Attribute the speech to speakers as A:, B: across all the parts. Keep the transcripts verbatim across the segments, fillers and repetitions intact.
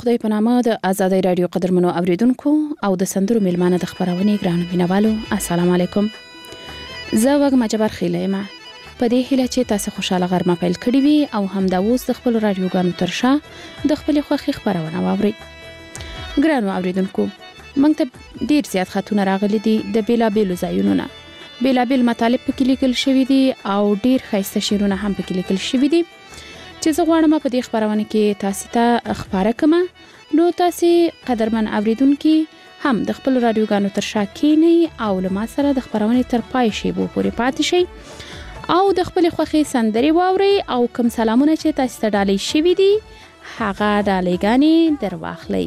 A: خدای په نامه د آزادۍ رادیو قدرمنو اوریدونکو او د سندرو میلمانه د خبرونې ګرانو مینوالو السلام علیکم. زه وږمه جبار خیله یم په دې هیله چې تاسو خوشاله غرمه پیل کړی وي او هم دا اوس د خپل رادیوګانو تر شا د خپل خوښي خبرونه واوري. ګرانو اوریدونکو موږ ته ډیر زیات خطونه راغلي دي د بیلابیلو ځایونو نه. بیلابیل مطالب پکې لیکل شوي دي او ډیر ښایسته شعرونه هم پکې لیکل شوي دي چې زه غواړم په دې خبرونه کې تاسو ته خبره کوم. نو تاسو قدرمن اوریدونکو هم د خپل رادیوګانو تر شا کینی او له ما سره د خبرونه تر پای شی بو پورې پاتې شي او د خپل خوخي سندري واوري او کوم سلامونه چې تاسو ته ډالۍ شوي دي هغه ډالۍ درواخلئ.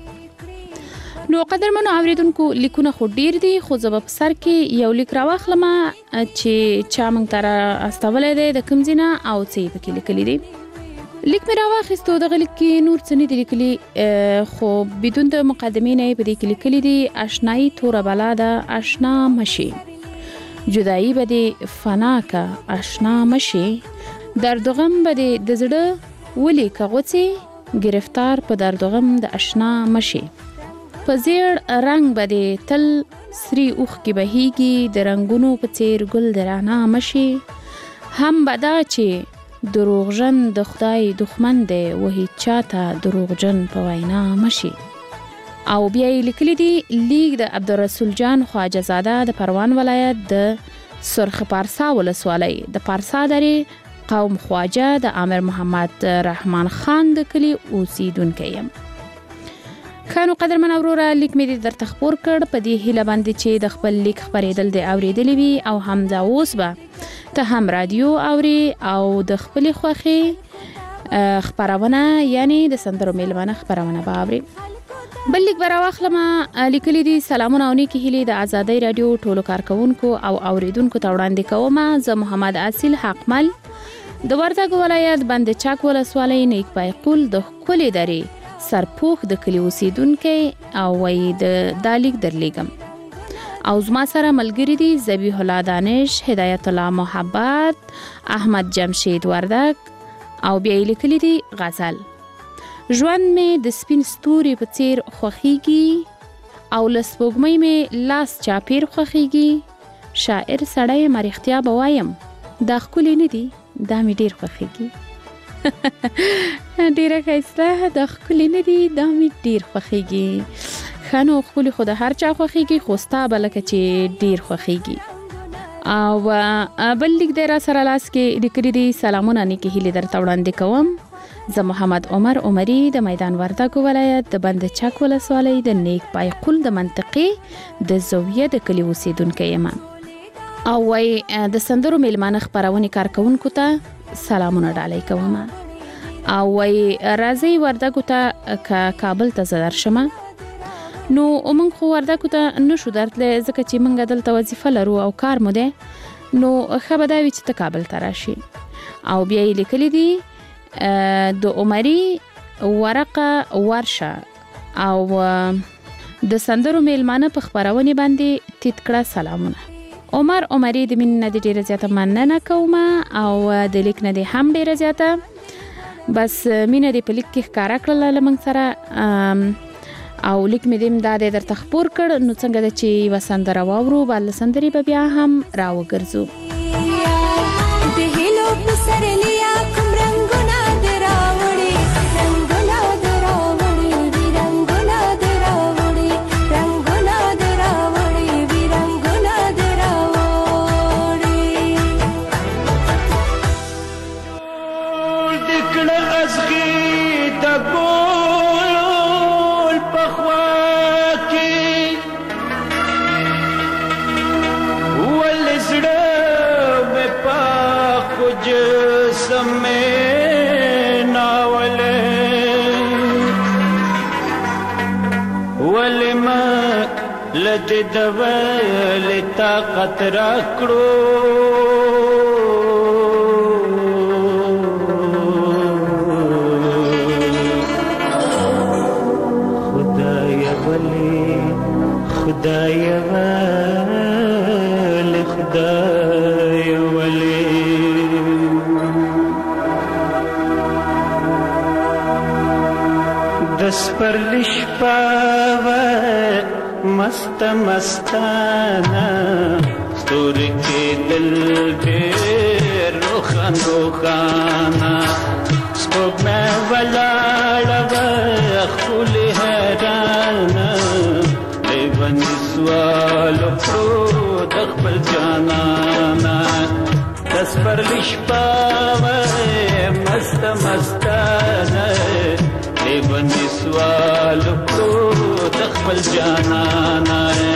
A: نو قدرمن اوریدونکو لیکونه خو ډیر دي خو زه په سر کې یو لیک راواخلم چې چا مونږ تر استولې ده د کوم ځنا او څه پکې لیکلي دي. لیک مې راواخیستو دغه لیک کې نور څه نه دي لیکلي خو بدون د مقدمې نه په دې کې لیکلي دي آشنایی توره بلا ده آشنا مشي جدایی بده فنا کا آشنا مشي دردغم بده د زړه ولی کغوڅي گرفتار په دردغم د آشنا مشي په زیړ رنگ بده تل سری اوخ کې بهيږي د رنگونو په څیر ګل درانا مشي هم بدا چې دروغجن د خدای دښمن دی وهي چاته دروغجن په وینا مشي. او بیا لیکلي دي لیک د عبدالرسول جان خواجه زاده د پروان ولایت د سرخ پارسا ولسوالۍ د پارسا درې قوم خواجه د عامر محمد رحمان خان د کلی اوسیدونکی یم. خانو قدرمن اوروره لیک مې در تخبر کړ په دې هیله باندې چې د خپل لیک خبرېدل د اوریدلې وي او هم دا اوس به ته هم رادیو اوري او د خپل خوخي خبرونه یعنی د سندرو میلمانه خبرونه به اوري. بل لیک براواخلم لیکلي دي سلامونه او نیکی هیلې د آزادۍ رادیو ټولو کارکونکو او اوریدونکو ته وړاندې کوم. زه محمد اصیل حقمل د وردګ ولایت بند چاک ولسوالۍ نیک پای قول د خپل درې سرپوخ د کلی اوسیدونکو او وای د دالیک درلیګم او زما سره ملګری دي ذبیح الله دانش هدایت الله محبت احمد جمشید وردک او بیا لیکلی دي غزل ژوند مې د سپین ستوري په څیر خوخیږي او لسپوږمۍ مې لاس چاپیر خوخیږي شاعر سړی مرختیا بوایم دا خولي نه دي دا مې ډیر خوخیږي ډیره ښایسته د خولي نه دي دا مې ډیر خوخیږي. خانو خولي خو د هر چا خوخیږي خو ستا بلکه چې ډیر خوخیږي. او بل لیک دی را سره لاس کې لیکلي دي سلامونه نیکې هیلې درته وړاندې کوم. زه محمد عمر عمري د میدان وردګ ولایت د بند چاک ولسوالۍ د نیک پای قول د منطقې د زویه د کلی اوسیدونکی یم او وای د سندرو میلمانه خبرونه کارکونکو ته سلامونه ډالۍ کوم او وای راځي وردګ ته کابل ته زدر شمه. نو موږ خو وردګ ته نشو درتله ځکه چې موږ دلته وظیفه لرو او کار مو ده نو خبر دا وی چې ته کابل ته راشي. او بیا لیکلي دي د عمري ورقه ورشه او د سندرو میلمانه په خبرونه باندې تیتکړه سلامونه. عمر عمري د مين نه ډیره زیاته مننه کوم او د لیک نه د هم ډیره زیاته بس مینه د پلیک کې ښکارا کړل لمنګ سره او لیک مې دیم دا د در تخبر کړ. نو څنګه د چې وسندره واورو بل سندري به بیا هم راوګرځو. د هلو په سر لیا کوم رنگونه دراوړي رنگونه دراوړي وی رنگونه دراوړي رنگونه دراوړي وی رنگونه دراوړي دکړه ازګي د لته دول طاقت راکړو خدای ولی خدای ولی خدای ولی د
B: سپرلی شپه وه مست مستانه ستوري کېدل ډېر روښان روښانه سپوږمۍ ولاړه وه ښکلې حیرانه لیوني سوال وکړو د خپل جانانه د سپرلی شپه وه مست مستانه لیوني سوال وکړو د خپل جانانه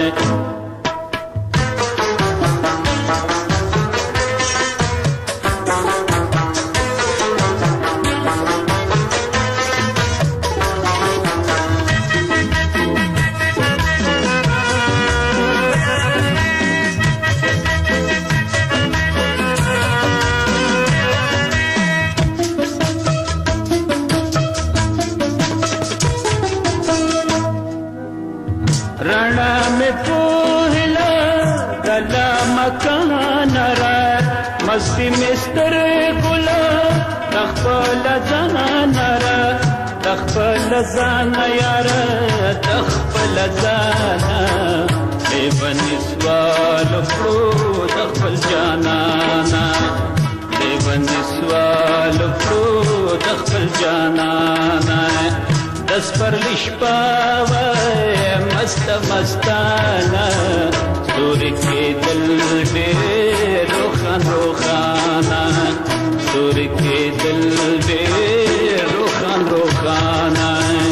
B: رڼا مې پوهله دلا مکان را مستی مې سترګو له د خپل ځان را د خپل ځان یاره د خپل ځان لیوني سوال وکړو د خپل جانانه لیوني سوال وکړو د خپل جانانه د سپرلی شپه وه مست مستانه ستوري کېدل ډېر روښان روښانه ستوري کېدل ډېر روښان روښانه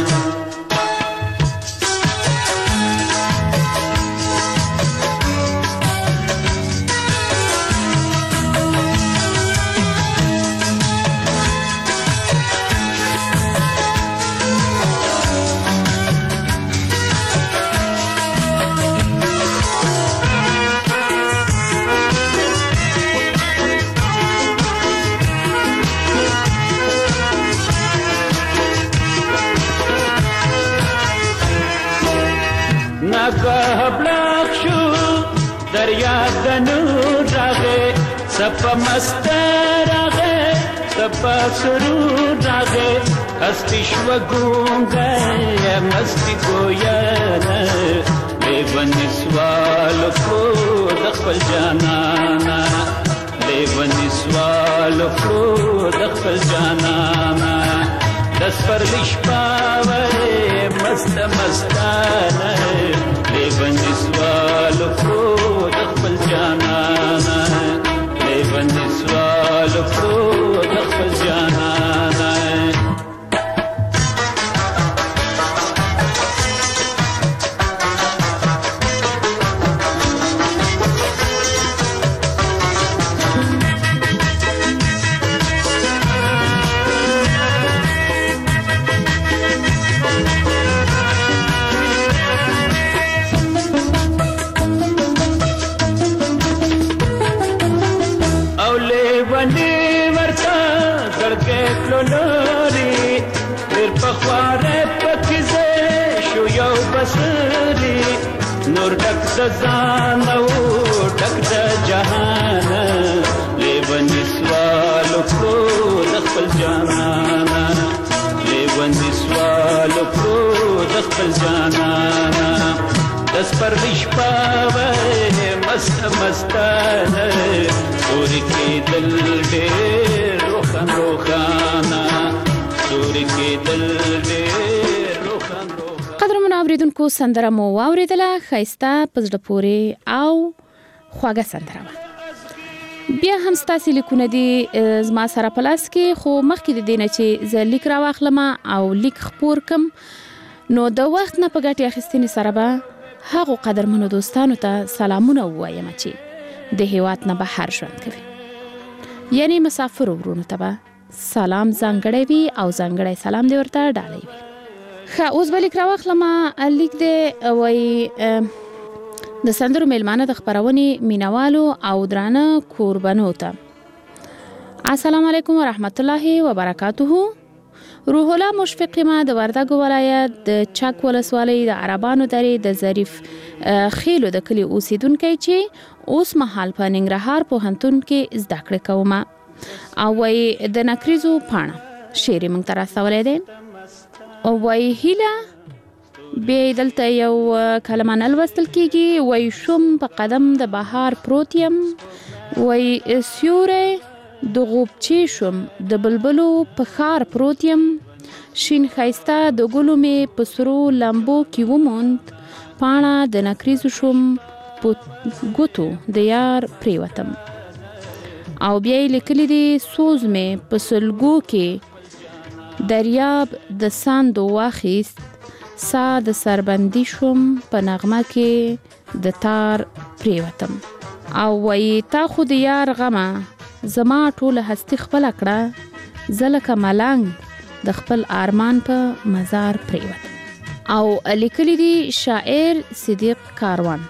B: ناګه بلاک شو دریا د نور راغې سپه مست راغې سپه سرور راغې هستی شوه ګونګی مستی ګویانه لیوني سوال وکړو د خپل جانانه لیوني سوال وکړو د خپل جانانه د سپرلی شپه وه مست مستانه لیوني سوال وکړو د خپل جانانه لیوني سوال وکړو د خپل جانانه نور ډک د ځان او ډک د جهان لیوني سوال وکړو د خپل جانانه لیوني سوال وکړو د خپل جانانه د سپرلی شپه وه مست مستانه ستوري کېدل ډېر روښان روښانه ستوري کېدل ډېر روښان روښانه
A: قدرمنو اوریدونکو سندره مو واوریدله ښایسته په زړه پورې او خواږه سندره وه بیا هم ستاسې لیکونه دي زما سره په لاس کې خو مخکې د دې نه چې زه لیک راواخلم او لیک خپور کم نو د وخت نه په ګټې اخیستنې سره به هغو قدرمنو دوستانو ته سلامونه ووایم چې د هیواد نه بهر ژوند کوي یعنی مسافرو ورونو ته به سلام ځانګړی وي او ځانګړی سلام دې ورته ډالی وي ښه اوس به لیک راواخلم لیک دی وایي د سندرو میلمانه د خپرونې مینوالو او درانه کوربنو ته السلام علیکم ورحمت الله وبرکاته روح الله مشفق ما د وردګو ولایت د چک ولسوالۍ د عربانو درې د ظریف خیلو د کلي اوسیدونکی چې اوس مهال په ننګرهار پوهنتون کې زده کړې کوم او وایي د نکریزو پاڼه شعر یې موږ ته راستولی دی وای هیله بیا دلته یو کلمه نلوستل کیږي. وای شوم په قدم د بهار پروت یم، وای سیوری د غوبچې شوم د بلبلو په ښار پروت یم، شین ښایسته د ګلو مې په سرو لمبو کې وموند، پاڼه د نکریزو شوم په ګوتو د یار پریوتم. او بیا یې لیکلي دي سوز مې په سلګو کې دریاب د ساندو واخیست، سا د سربندي شوم په نغمه کې د تار پریوتم. او وای تا خو د یار غمه زما ټوله هستی خپل کړه، زه لکه ملنګ د خپل ارمان په مزار پریوتم. او لیکلی دی شاعر صدیق کاروان.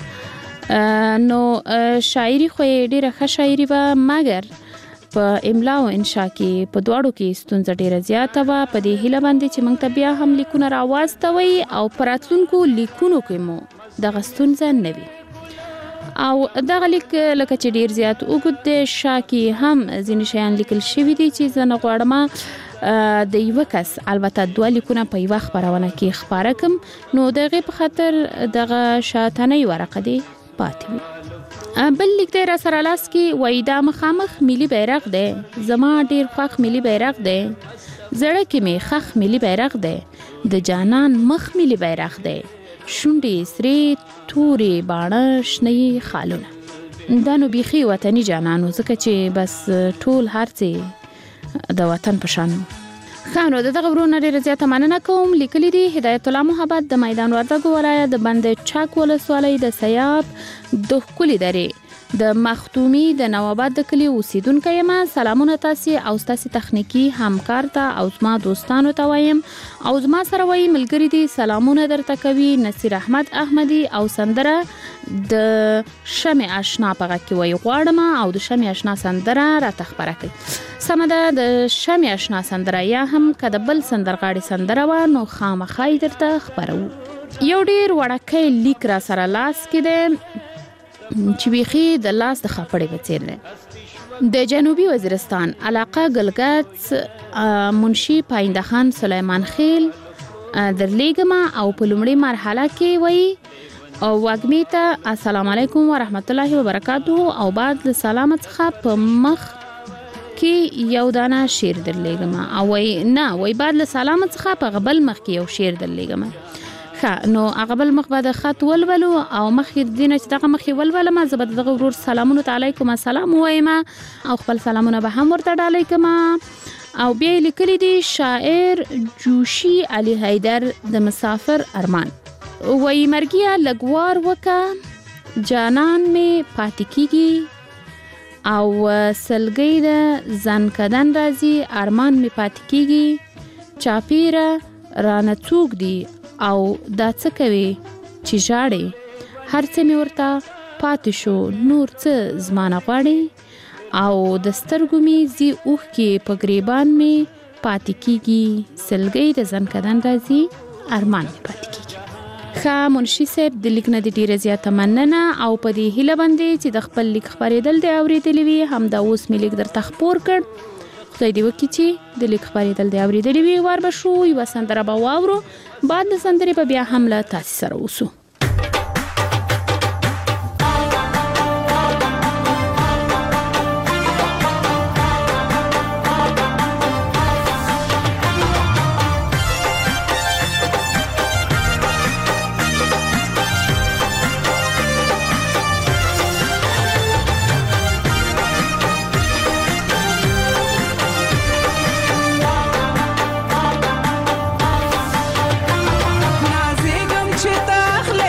A: نو شاعری خو ډیره ښه شاعری وه، مګر په املا او انشا کې په دواړو کې ستونزه ډیره زیاته وه. په دې هیله باندې چې موږ ته بیا هم لیکونه راواستوئ او په راتلونکو لیکونو کې مو دغه ستونزه نه وي. او دغه لیک لکه چې ډیر زیات اوږد دی، شا کې هم ځینې شیان لیکل شوي دي چې زه نه غواړم د یوه کس البته دوه لیکونه په یوه خپرونه کې خپاره کم، نو د هغې په خاطر دغه شاتنۍ ورقه دی پاتې وي. بل لیک دی را سره لاس کې، وایي دا مخامخ ملي بیرغ دی، زما ډیر خوښ ملي بیرغ دی، زړه کې مې خخ ملي بیرغ دی، د جانان مخ ملي بیرغ دی، شونډې سرې تورې باڼه شنې خالونه. دا نو بیخي وطني جانانو، ځکه چې بس ټول هر څه د وطن په شان. ښه نو د دغه ورونه ډېره زیاته مننه کوم. لیکلي دي هدایت الله محبت د میدان وردګو ولایت د بند چک ولسوالۍ د سیاب د ښکلي درې د مختومي د نواباد د کلي اوسیدونکی یم. سلامونه تاسې او ستاسې تخنیکي همکار ته او زما دوستانو ته وایم، او زما سره وایي ملګري دي سلامونه درته کوي نصیر احمد احمدي، او سندره د شمع اشنا په غږ کې وایي غواړم او د شمع اشنا سندره راته خپره کړئ. سمه ده، د شمع اشنا سندره یا هم که د بل سندرغاړي سندره وه نو خامخا یې درته خپروو. یو ډېر وړکی لیک را سره لاس کې دی چې بیخي د لاس د خاپړې په څیر دی. د جنوبي وزیرستان علاقه ګلګت منشي پاینده خان سلیمان خیل درلیږمه، او په لومړۍ مرحله کې وایي او وږمې ته السلام علیکم ورحمت الله وبرکاته، او بعد له سلام څخه په مخ کې یو دانه شعر درلیږمه، او وایي نه وایي بعد له سلام څخه په غبل مخ کې یو شعر درلیږمه. ښه نو هغه بل مخ به د خط ولولو، او مخکې دې نه چې دغه مخ یې ولولم زه به د دغه ورور سلامونو ته علیکم السلام ووایم او خپل سلامونه به هم ورته ډالۍ کړم. او بیا یې لیکلي دي شاعر جوشي علي حیدر د مسافر ارمان، وایي مرګیه لږوار وکه جانان مې پاتې کیږي، او سلګۍ د ځنکدن راځي ارمان مې پاتې کیږي، چاپیره رانه څوک دي او دا څه کوي چې ژاړې، هر څه مې ورته پاتې شو نور څه زمانه غواړي، او د سترګو مې ځي اوښکې په ګریبان مې پاتې کیږي، سلګۍ د ځنکدن راځي ارمان مې پاتې کیږي. ښه منشي صاحب د لیک نه د ډېره زیاته مننه، او په دې هیله باندې چې د خپل لیک خپرېدل دې اورېدلی وي همدا اوس مې لیک درته خپور کړ. خدای دې وکړي چې د لیک خپرېدل دې اورېدلی وي. وار به شو یوه سندره به واورو، بعد د سندرې به بیا هم له تاسې سره اوسو.
C: نازېږم چې تا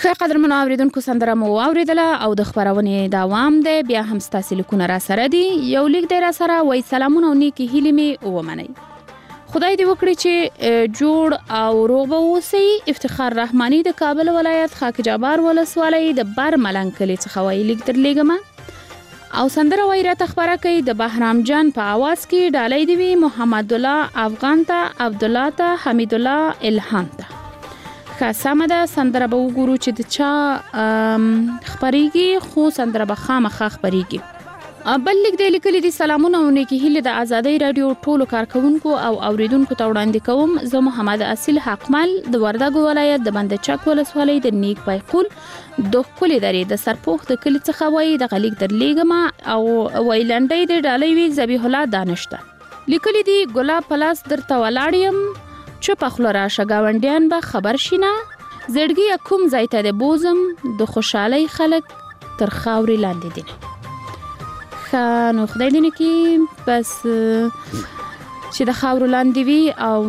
A: ښه قدرمنو اوریدونکو سندره مو واوریدله او د خبرونې دوام دی. بیا هم ستاسو لیکونه را سره دي. یو لیک دی را سره وای سلامونه او نیکی هیلې می ومنئ. خدای دې وکړي چې جوړ او روغ به اوسئ. افتخار رحماني د کابل ولایت خاک جبار ولسوالۍ د بر ملنګ کلي څخه وای لیک درلیږم او سندره وای راته خبره کوي د بهرام جان په आवाज کې ډالۍ دی وی محمد الله افغان ته عبد الله ته حمید الله الهام ته. سمه ده سندره به وګورو چې د چا خبريږي خو سندره به خامخا خبريږي. بل لیک دی لیکلي دي سلامونه او نیکی هیله د آزادۍ رادیو ټولو کارکونکو او اوریدونکو ته وړاندې کوم. زه محمد اصیل حقمل د وردګو ولایت د بند چک ولسوالۍ د نیک پایقول د خپل درې د سرپوخ د کلی څخه وای د غلیک در لیګما او ویلنډي د ډالۍ وی ذبیح الله دانشته. لیکلي دي ګلاب پلاس درته ولاړیم چې په خلورا شګاونډیان به خبر شینه زړګي کوم ځای ته د بوزم د خوشحالي خلک تر خاوري لاندې دي. خانو خدای دې نکي بس چې د خاورو لاندې وي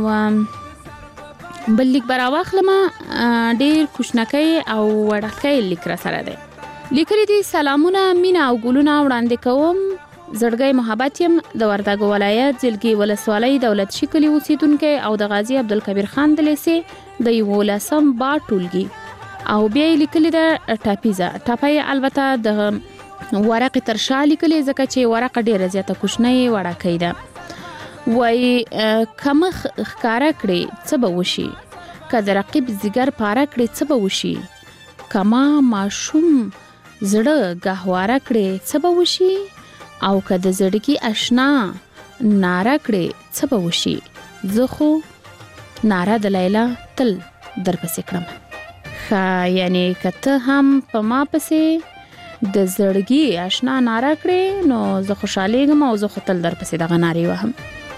A: او بل لیک برا واخلم ډیر خوشنکۍ او وړکۍ لیک را سره دی. لیکلي دي سلامونه مینا او ګلونه وړاندې کوم. زړګي محبت يم د وردګو ولایت ځلګي ولسوالۍ دولت شکلی اوسیدونکو او د غازی عبدالکبیر خان د لیسې د یو لسم با ټولګي او بیا لیکلي د ټاپیزا ټاپای البته د ورق ترشا لیکلي ځکه چې ورقه ډیره زیاته کوشنۍ وړکۍ ده. وای کم خکارا کړي څه به وشي که د رقیب زیګر پاره کړي څه به وشي کما ماشوم زړه گهواره کړي څه به وشي او که د زړګي آشنا ناره کړي څه به وشي زه خو ناره د لیلا تل در پسې کړم. ښه یعنی که ته هم په ما پسې د زړګي آشنا ناره کړي نو زه خوشحالیږم او زه خو تل در پسې دغه نارې وهم.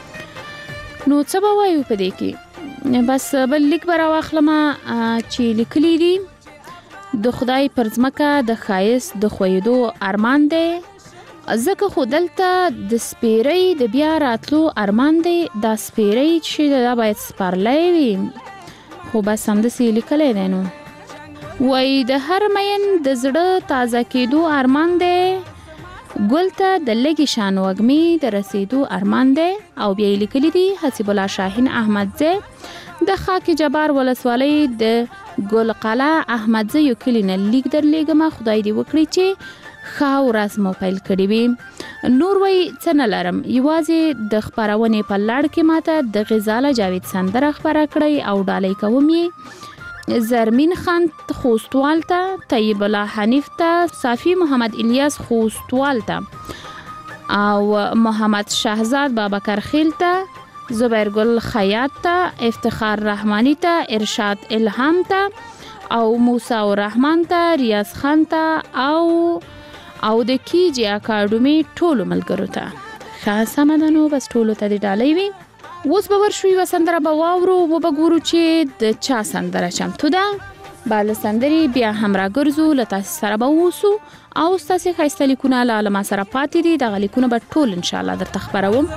A: نو څه به وایو په دې کې. بس بل لیک به راواخلم چې لیکلي دي د خدای پر ځمکه د ښایست د خویدو ارمان دی ځکه خو دلته د سپیرۍ د بیا راتلو ارمان دی. دا سپیرۍ چې دا باید سپارلی وي خو بس همداسې لیکلی دی. نو وای د هر مین د زړه تازه کېدو ارمان دی ګل ته د لږې شان وږمې د رسېدو ارمان دی. او بیا یې لیکلي دي حسیب الله شاهین احمدزی د خاک جبار ولسوالۍ د ګل قلعه احمدزی یو کلي نه لیک درلیږم. خدای دې وکړي چې ښه ورځ مو پیل کړې وي. نور وای څه نه لرم یوازې د خپرونې په لړ کې ماته د غزاله جاوید سندره خپره کړی او ډالۍ کوم یې زرمین خان خوستوال ته طیب الله حنیف ته صافی محمد الیاس خوستوال ته او محمد شهزاد بابکر خیل ته زبیر گل خیاط ته افتخار رحمانی ته ارشاد الهام ته او موسی الرحمن ته ریاض خان ته او او د کیجی اکاډمي ټولو ملګرو ته. ښه سمه ده نو بس ټولو ته دې ډالۍ وي. اوس به ورشو یوه سندره به واورو و به ګورو چې د چا سندره چمتو ده. به له سندرې بیا هم راګرځو له تاسې سره به اوسو او ستاسې ښایسته لیکونه له ما سره پاتې دي. دغه لیکونه به ټول انشاءالله درته خپروم.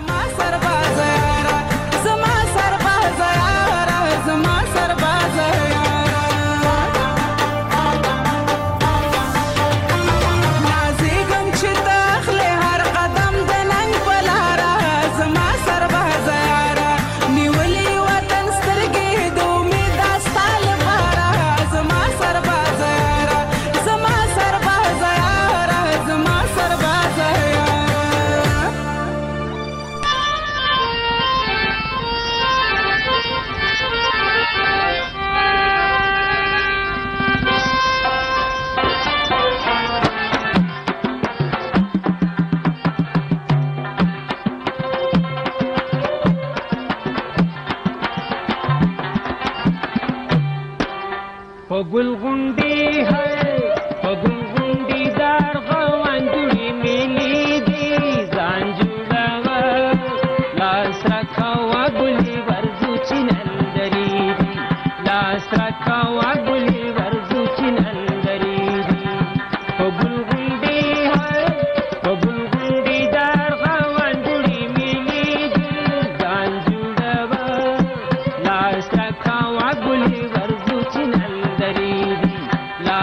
C: गल गुंडी है गल गुंडी दार गवांजुड़ी मिली दी जानजुड़ावा लास रखावा गुली वर्जू चिनंदरी लास रखावा गुली वर्जू चिनंदरी गल गुंडी है गल गुंडी दार गवांजुड़ी मिली दी जानजुड़ावा लास रखावा गुली वर्जू चिनंदरी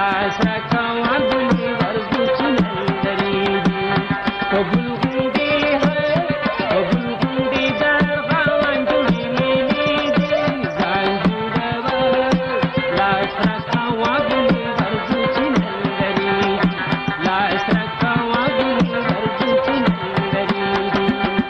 C: لاس راکوه ګلې ورځو چې نن درېږي په ګل غونډې هی په ګل غونډې درغوان جوړې میلې دي ځان جوړوه لاس راکوه ګلې ورځو چې نن درېږي لاس راکوه ګلې ورځو چې نن درېږي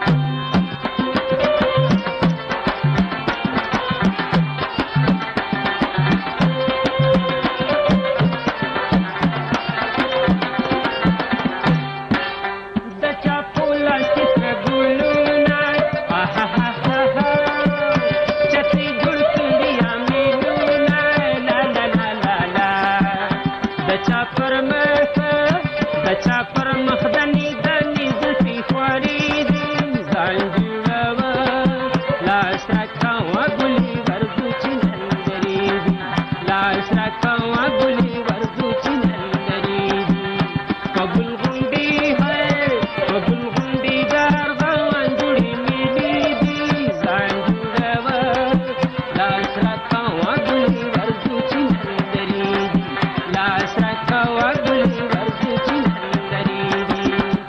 C: د چا په لاس کې سره ګلونه آهاهاها چترۍ جوړ کړي امیلونه لا لا لا لا لا د چا پر مخ د چا پر مخ دنې دنې زلفې خوارې دي ځان جوړوه لاس راکوه ګلې ورځو چې نن درېږي لاس راکوه ګلې ورځو چې نن درېږي په ګل غونډې هی په ګل غونډې درغوان جوړې میلې دي ځان جوړوه لاس راکوه ګلې ورځو چې نن درېږي لاس راکوه ګلې ورځو چې نن درېږي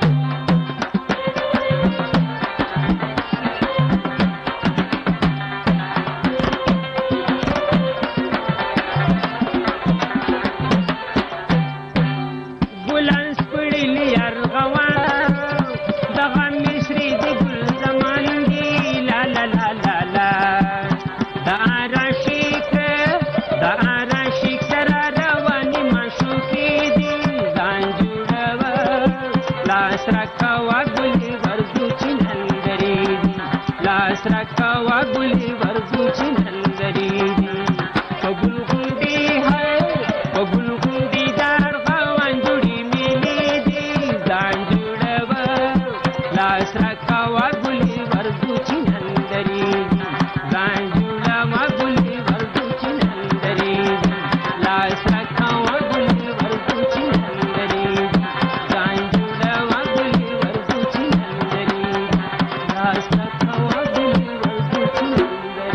C: ګلان سپړلي ارغوان دغه مصري د ګل زمان دي لا لا لا لا لا د عاشق د عاشق سره روانې معشوقې دي ځان جوړوه لاس راکوه ګلې ورځو چې نن درېږي لاس راکوه ګلې ورځو چې نن درېږي په ګل غونډې هی په ګل غونډې درغوان جوړې میلې دي ځان جوړوه لاس راکوه ګلې ورځو چې نن درېږي ځان جوړوه ګلې ورځو چې نن درېږي لاس راکوه ګلې ورځو چې نن درېږي ځان جوړوه ګلې ورځو چې نن درېږي لاس راکوه ګلې ورځو چې نن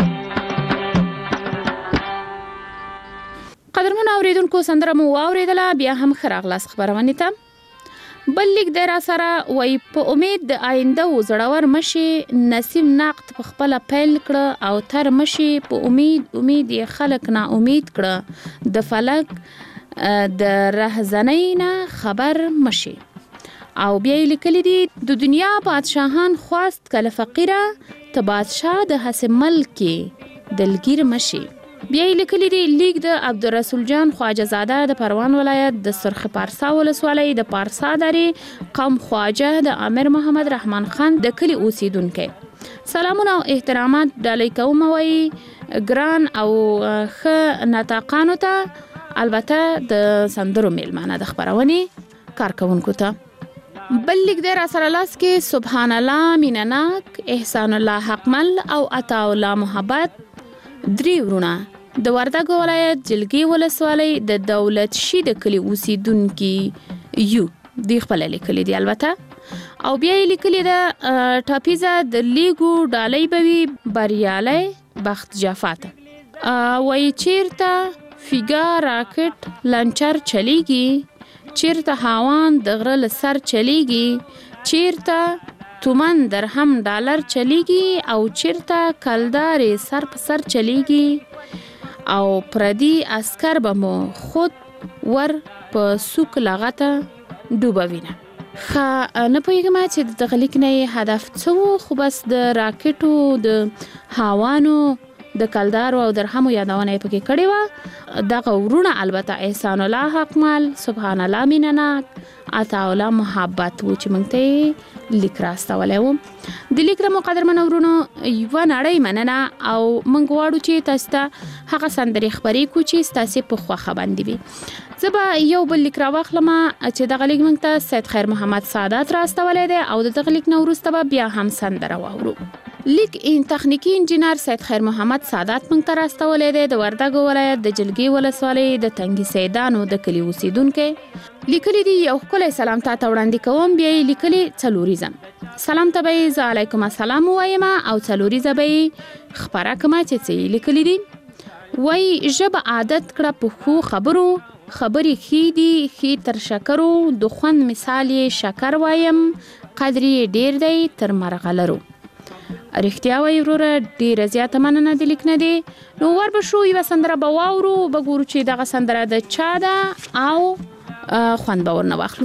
C: درېږي
A: قدرمنو اوریدونکو سندره مو واوریدله بیا هم ښه راغلاست خپرونې ته بل لیک دی را سره وایي په امید د آینده و زړور مشي نسیم نقد په خپله پیل کړه او تر مشي په امید امید یې خلک نا امید کړه د فلک د رهزنۍ نه خبر مشي او بیا یې لیکلي دي د دنیا بادشاهان خواست کله فقیره ته بادشاه د هسې ملکې دلګیر مشي بیا یې لیکلي دي لیک د عبدالرسول جان خواجه زاده د پروان ولایت د سرخ پارسا ولسوالۍ د پارسا درې قوم خواجه د امیر محمد رحمان خان د کلي اوسیدونکی سلامونه او احترامات ډالۍ کوم وایي ګران او ښه نطاقانو ته البته د سندرو میلمانه د خپرونې کارکوونکو ته بل لیک دی را سره لاس کې سبحان الله مینناک احسان الله حقمل او عطا الله محبت درې ورونه د وردګو ولایت جلګي ولسوالۍ د دولت شي د کلي اوسیدونکي یو دی خپل لیکلي دی البته او بیا یې لیکلي ده ټاپیزه د لیګو ډالۍ به وي بریالی بخت جافاته وایي چیرته فیګا راکټ لنچر چلیږي چیرته هاوان د غره له سر چلیږي چیرته تومن درهم ډالر چلیږي او چیرته کلدارې سر په سر چلیږي او پردي عسکر به مو خود ور په سوک لغته ډوبوینه ښه نه پوهېږم چې د دغه لیک نه یې هدف څه و خو بس د راکټو د هاوانو د کلدارو او درهمو یادونه یې پکې کړې وه دغه ورونه البته احسان الله حقمل سبحان الله مینناک عطا الله محبت و چې موږ ته یې لیک راستولی و د لیک له مو قدرمنو ورونو یوه نړۍ مننه او موږ غواړو چې تاسو ته هغه سندرې خپرې کړو چې ستاسې په خوښه باندې وي زه به یو بل لیک راواخلم چې دغه لیک موږ ته سید خیر محمد سعادت راستولی دی او د دغه لیک نه وروسته به بیا هم سندره واورو لیک این تخنیکی انجینر سید خیر محمد سعادت موږ ته راستولی دی د وردګو ولایت د جلګي ولسوالۍ د تنګي سیدانو د کلي اوسیدونکی لیکلی دی یو ښکلی سلام تا ته وړاندې کوم بیا یې لیکلي څلوریزم سلام ته به یې زه علیکم السلام ووایم او څلوریزه به یې خپره کړمه چې څه یې لیکلي دي وایي ژبه عادت کړه په ښو خبرو خبرې ښې دي، ښې تر شکرو، د خوند مثال یې شکر وایم، قدر یې ډیر دی تر مرغلرو. رښتیا وایي وروره، ډیره زیاته مننه د لیک نه دی. نو ور به شو یوه سندره به واورو، به ګورو چې دغه سندره د چا ده او خوند به ورنه واخلو.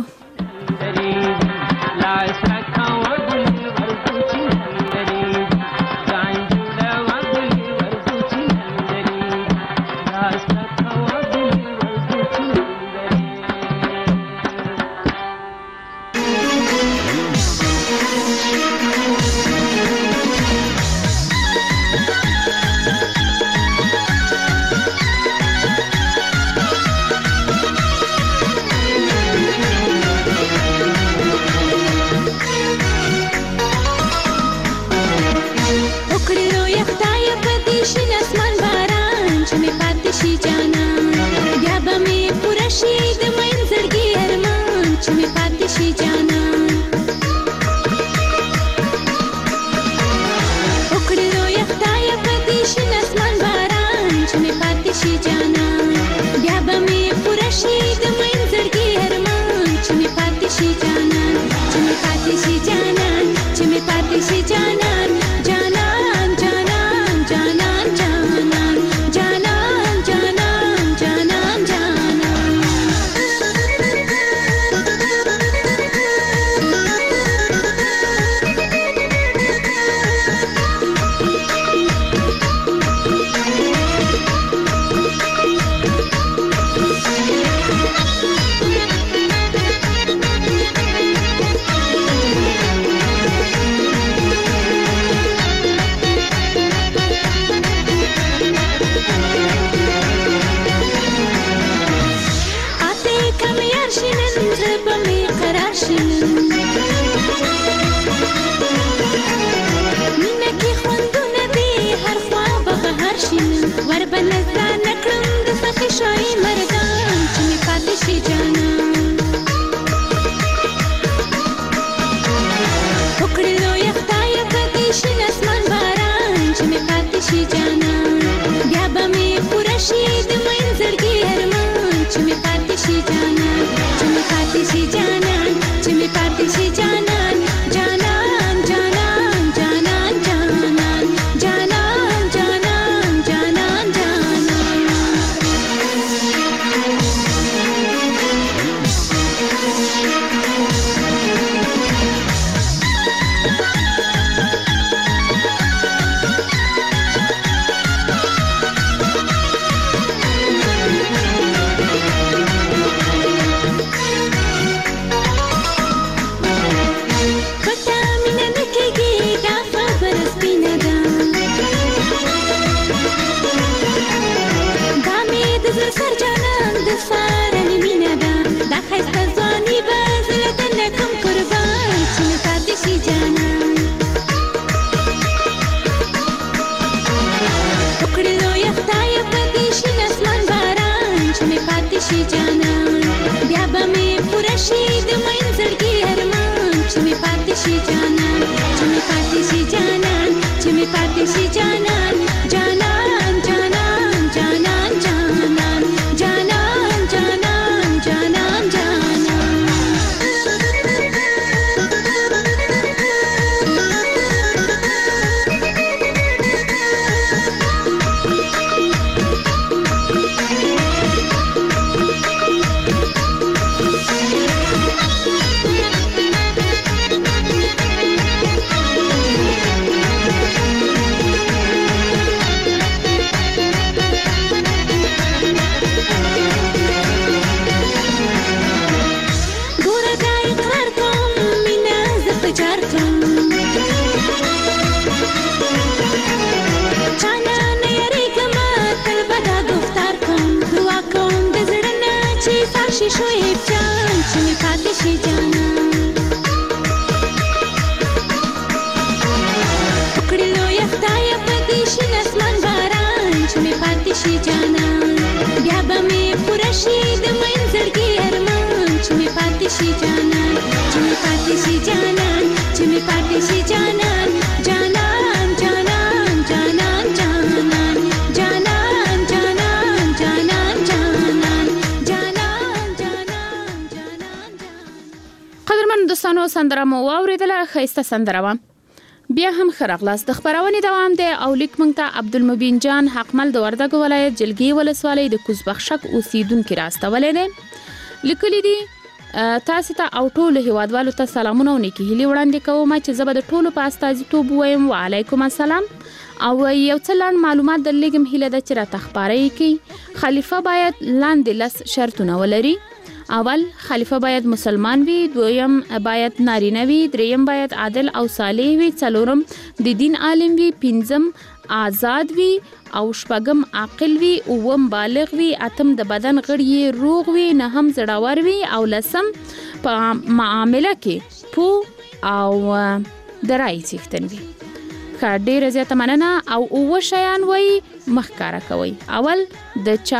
A: دوستانو سندره مو واوریدله، ښایسته سندره وه. بیا هم ښه راغلاست. د خپرونې دوام دی او لیک موږ ته عبدالمبین جان حقمل د وردګو ولایت جلګي ولسوالۍ د کوزبخشک اوسیدونکي راستولی دی. لیکلي دي تاسو ته او ټولو هیوادوالو ته سلامونه او نیکې هیلې وړاندې کوم چې زه به د ټولو په استازیتوب ووایم وعلیکم السلام او یو څه لنډ معلومات درلېږم. هیله ده چې راته خپاره یې کړي. خلیفه باید لاندې لس شرطونه ولري. اول، خلیفه باید مسلمان وي. دویم، باید نارینه وي. دریم، باید عادل او صالح وي. څلورم، د دین عالم وي. پنځم، آزاد وي. او شپږم، عاقل وي. اووم، بالغ وي. اتم، د بدن غړي روغ وي. نهم، زړور وي. او لسم، په معامله کې پوه او د رای څښتن وي. که ډیره زیاته مننه. او اووه شیان وایي مخ کاره کوئ. اول، د چا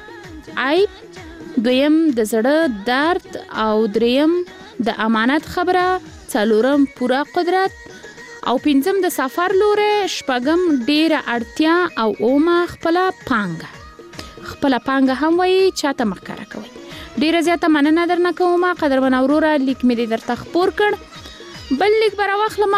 A: عیب. دویم، د زړه درد. او دریم، د امانت خبره. څلورم، پوره قدرت. او پنځم، د سفر لوری. شپږم، ډیره اړتیا. او اومه، خپله پانګه. خپله پانګه هم وایي چاته مخ کاره کوئ. ډیره زیاته مننه درنه کومه قدرمن وروره. لیک مې دې درته خپور کړ. بل لیک به راواخلمه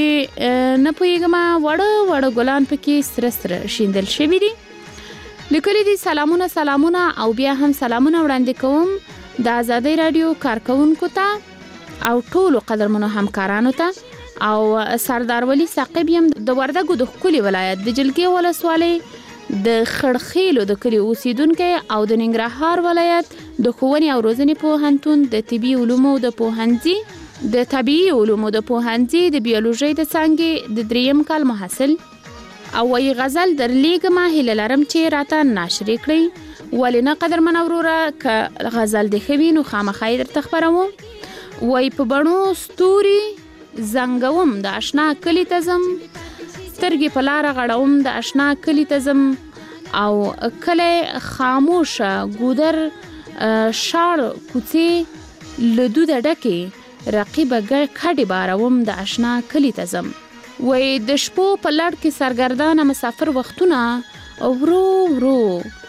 A: چې نه پوهېږمه وړه وړه ګلان پکې سره سره شیندل شوي دي. لیکلي دي سلامونه سلامونه او بیا هم سلامونه وړاندې کوم د ازادۍ راډیو کارکونکو ته او ټولو قدرمنو همکارانو ته. او سردار ولی ثاقب یم د وردګو د ښکلي ولایت د جلګي ولسوالۍ د خړخیلو د کلي اوسیدونکی او د ننګرهار ولایت د ښوونې او روزنې پوهنتون د طبي علومو د پوهنځي د طبیعي علومو د پوهنځي د بیولوژي د څانګې د دریم کال محصل. او وی غزل درلیږمه، هیله لرم چې راته ناشرې کړئ. ولې نه قدرمن وروره، که غزل دې ښه وي نو خامخا یې درته خپروم. وی په بڼو ستوري زنګوم د اشنا کلي ته ځم، سترګې په لاره غړوم د اشنا کلي ته ځم. او کلی خاموشه ګودر شاړ کوڅې له دوده ډکې رقیبه کډې باروم د اشنا کلي ته ځم. وی د شپو په لړ کې سرګردانه مسافر وختونه ورو ورو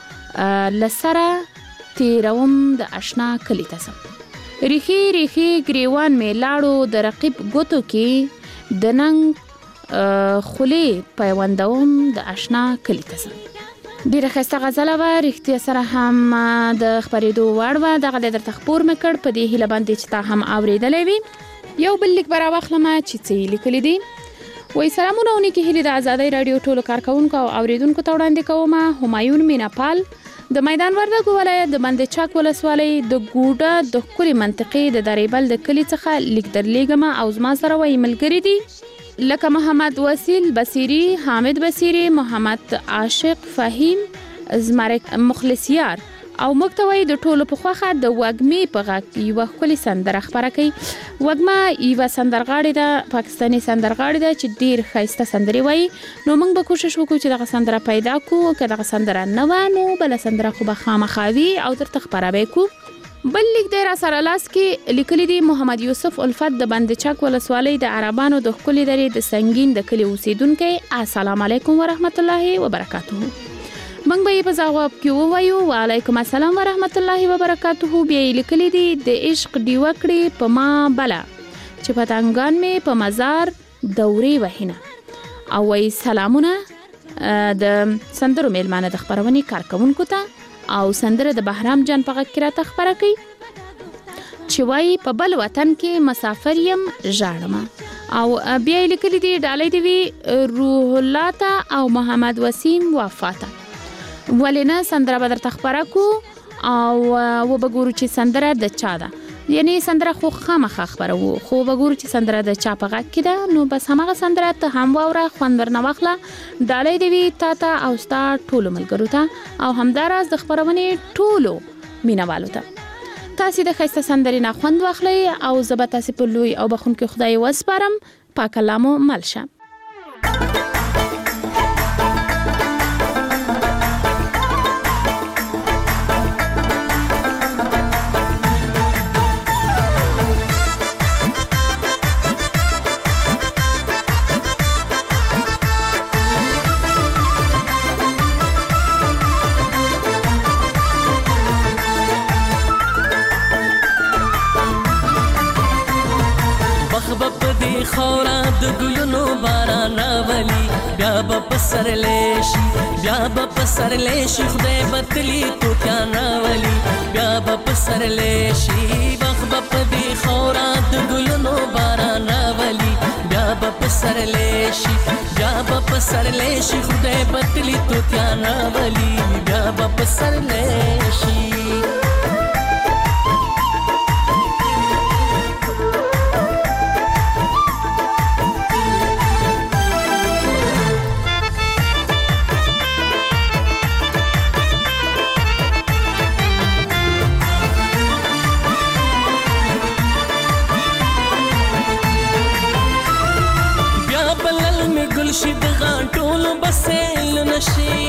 A: لسره تیروم د اشنا کلي ته ځم. ریخي ریخي ګریوان مې لاړو د رقیب ګوتو کې د ننګ خولې پیوندوم د اشنا کلي ته ځم. ډیره ښایسته غزله وه، رښتیا سره هم د خپرېدو وړ وه. دغه دی درته خپور مې کړ په دې هیله باندې چې تا هم اورېدلی وي. یو بل لیک به راواخلمه چې څه یې لیکلي دي. وایي سلامونه او نیکې هیلې د ازادۍ راډیو ټولو کارکوونکو او اورېدونکو ته وړاندې کومه. همایون میناپال د میدان وردګو ولایت د بند چاک ولسوالۍ د ګوډه د ښکلې منطقې د دریبل د کلي څخه لیک درلیږمه او زما سره وایي ملګري دي لکه محمد وسیل بصیري، حامد بصیري، محمد عاشق، فهیم، زمرک مخلصیار. او موږ ته وایي د ټولو په خوښه د وږمې په غږ یوه ښکلې سندره خپره کوي. وږمه یوه سندرغاړې ده، پاکستاني سندرغاړې ده چې ډېر ښایسته سندرې وایي. نو موږ به کوشش وکړو چې دغه سندره پیدا کړو. که دغه سندره نه وه نو بله سندره خو به خامخا وي او درته خپره به یې کړو. بل لیک دی را سره لاس کې لیکلي دي محمد یوسف الفت د بند چاک ولسوالۍ د عربانو د ښکلې درې د سنګین د کلي اوسیدونکی. السلام علیکم ورحمت الله وبرکاته. موږ به یې په ځواب کې ووایو وعلیکم السلام ورحمت الله وبرکاته. بیا یې لیکلي دي د عشق ډیوه کړې په ما بله چې پتنګان مې په مزار دورې وهینه. او وایي سلامونه د سندرو میلمانه د خپرونې کارکوونکو ته او سندره د بهرام جان په غږ کې راته خپره کوي چې وایي په بل وطن کې مسافر یم ژاړمه. او بیا یې لیکلي دي ډالۍ دې وي روح الله ته او محمد وسیم وفاته. ولې نه سندره به درته خپره کړو او وبه ګورو چې سندره د چا ده. یعنی سندره خو خامخا خپروو خو به ګورو چې سندره د چا په غږ کې ده. نو بس همغه سندره ته هم واوره، خوند ورنه واخله. ډالۍ دې وي تا ته او ستا ټولو ملګرو ته او همداراز د خپرونې ټولو مینوالو ته. تاسې د ښایسته سندرې نه خوند واخلئ او زه به تاسې په لوی او بخښونکي خدای وسپارم. پاک الله مو مل شه.
D: خورا د ګلونو باران راولي بیا به په سرلی شي بیا به په سرلی شي خدای به تلي توتیان راولي بیا به په سرلی شي وخت به په دې خورا د ګلونو باران راولي بیا به په سرلی شي بیا به په سرلی شي خدای به تلي توتیان راولي بیا به په سرلی شي گلشی دغان ټولو بسیل نشي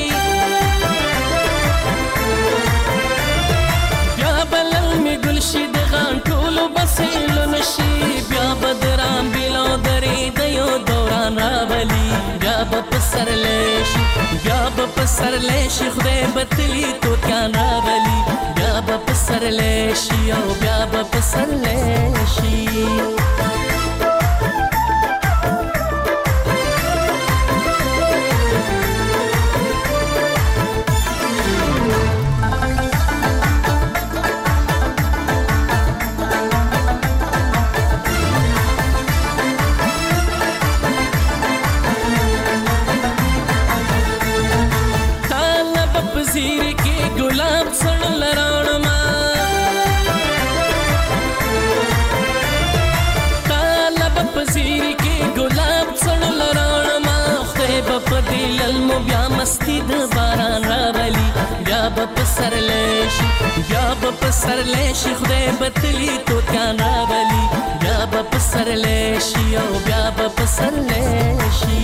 D: بیا بلل می گلشی دغان ټولو بسیل نشي بیا بدرام بلو درې د یو دوران راولي بیا به په سرلی شي بیا به په سرلی شي خدای به تلي توتیان راولي بیا به په سرلی شي او بیا به په سرلی شي بیا مستی د باران راولي بیا به په سرلی شي بیا به په سرلی شي خدای به تلي توتیان راولي بیا به په سرلی شي او بیا به په سرلی شي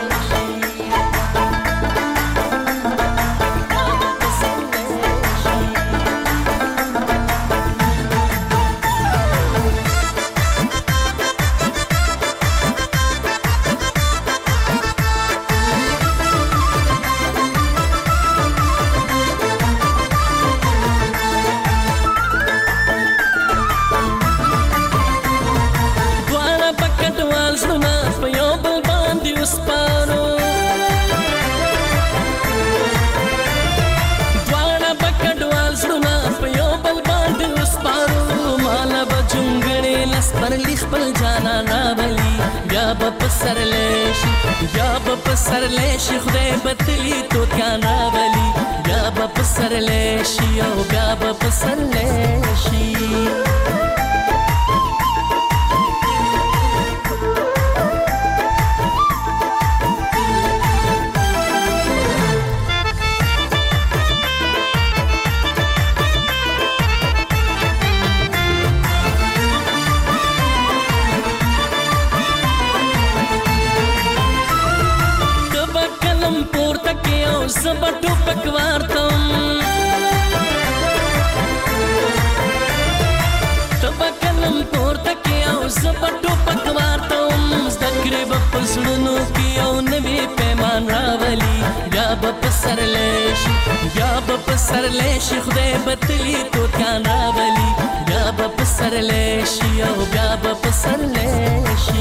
D: پرلی خپل جانان راولي بیا به په سرلی شي بیا به په سرلی شي خدای به تلي توتیان راولي بیا به په سرلی شي او بیا به په سرلی شي زبا ټوپک وارتم تبا کلم پورته کې او زبا ټوپک وارتم زده کړې به په زړونو کې یو نوی پیمان راولي بیا به په سرلی شي بیا به په سرلی شي خدای به تلي توتیان راولي بیا به په سرلی شي او بیا به په سرلی شي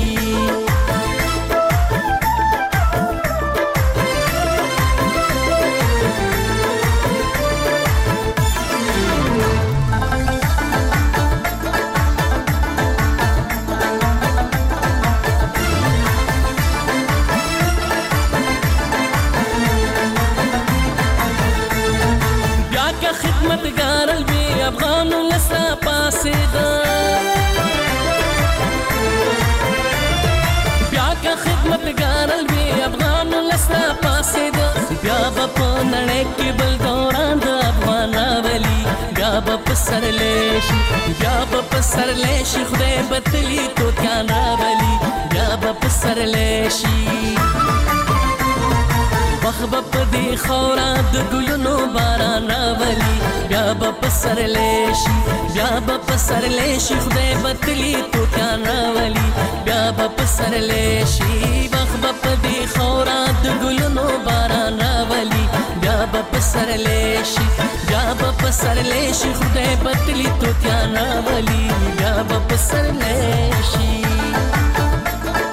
D: خدمتګار الوی افغان لسا پاسېده بیا که خدمتګار الوی افغان لسا پاسېده بیا به په نړۍ کې بل دوران د افغان راولي بیا به په سرلی شي بیا به په سرلی شي خدای به تلي توتیان راولي بیا به په سرلی شي وخت به په دې خورا د ګلونو باران راولي بیا به په سرلی شي بیا به په سرلی شي خدای به تلي توتیان راولي بیا به په سرلی شي وخت به په دې خورا د ګلونو باران راولي بیا به په سرلی شي بیا به په سرلی شي خدای به تلي توتیان راولي بیا به په سرلی شي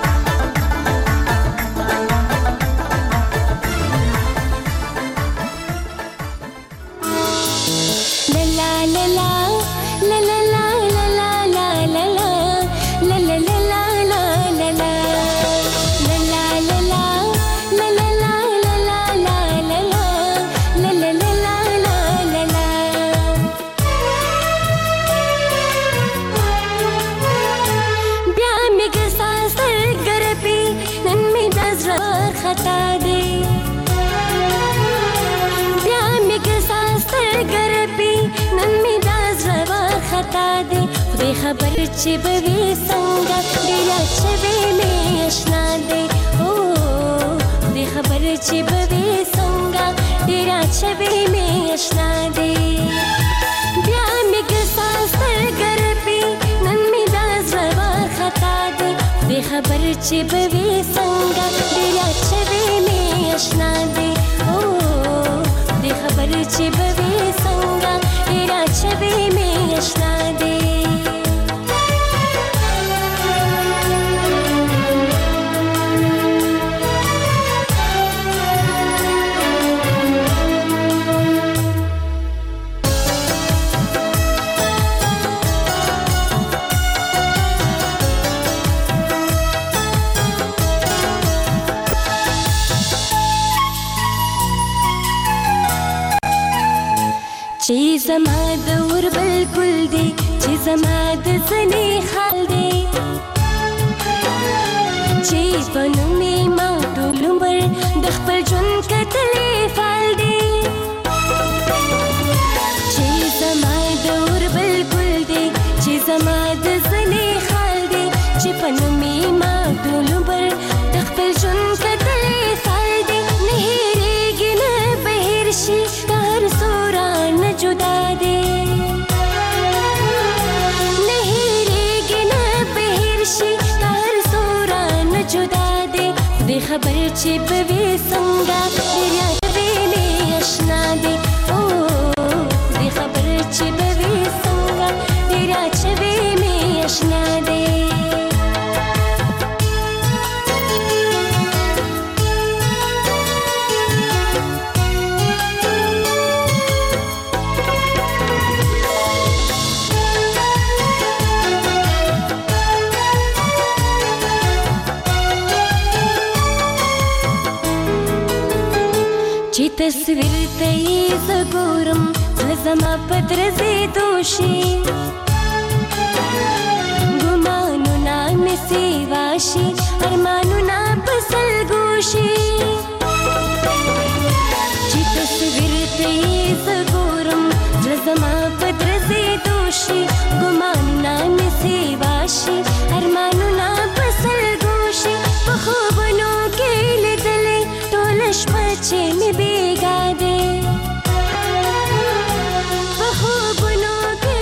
E: خبر چې به وي څنګه ډېره چوي مې اشنا دی او دې خبر چې به وي څنګه ډېره چوي مې اشنا دی بیا مې ګسا سترګر پی نن مې دا زړه خطا دی دې خبر چې به وي څنګه ډېره چوي مې اشنا دی او دې خبر چې به وي څنګه ډېره چوي مې اشنا دی چې زما د ور بلکل دی چې زما د ځنې حال دی چې په نوم یې ما ټول عمر د خپل ژوند کتلې فال دی چې زما د ور بلکل دی چې زما د ځنې حال دی چې په نوم یې ما ټول عمر د خپل ژوند کتلې فال دی نه هېرېږي نه به هېر شي که هر څومره جدا دی نه هېرېږي نه به هېر شي که هر څومره نه جدا دی خدای خبر چې به وي څنګه ډېره چوي مې اشنا دی او خدای خبر چې به وي څنګه ډېره چوي مې اشنا دی چې تصویر ته یې زه ګورم زما په درځېدو شي